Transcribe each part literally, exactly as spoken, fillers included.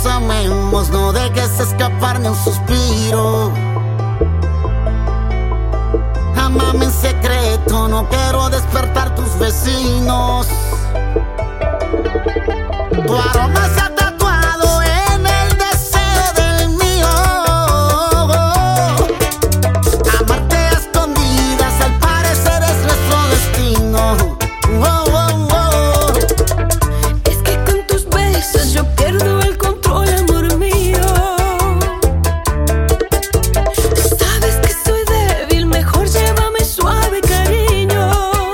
nos amemos, no dejes escapar ni un suspiro. Amame en secreto, no quiero despertar tus vecinos. Tu aroma se ha tatuado en el deseo del mío. Amarte a escondidas, al parecer es nuestro destino. Oh, oh, oh. Es que con tus besos yo pierdo el control, amor mío. Sabes que soy débil, mejor llévame suave, cariño.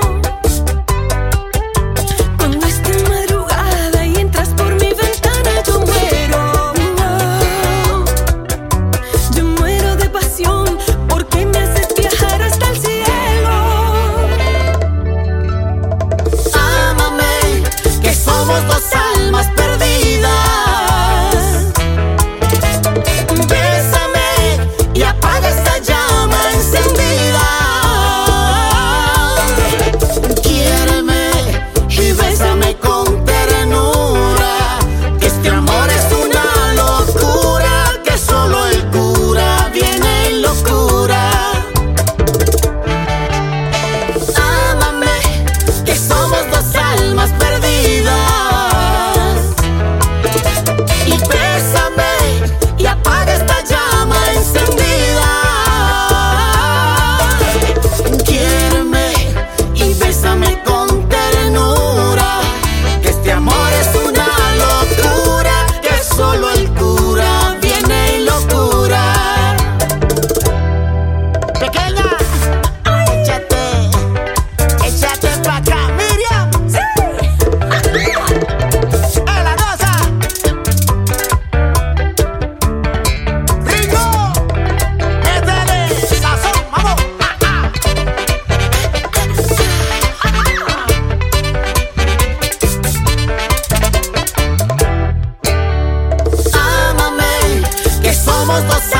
Cuando es de madrugada y entras por mi ventana, yo muero. Yo muero de pasión porque me haces viajar hasta el cielo. Ámame, que somos dos almas perdidas. Bésame y apaga esta llama encendida. Quiéreme y bésame con ternura, que este amor es una locura, que solo el cura viene en locura. Ámame, que somos dos almas perdidas. Y bésame y apaga esta llama encendida. Quiéreme y bésame con ternura, que este amor es una locura, que solo el cura viene en locura. Pequeña, échate, échate pa' acá, Miriam. ¡Sí! ¡Eh, la rosa! ¡Ringo! ¡Métele sazón, vamos! ¡Ah, ah! Ámame, que somos dos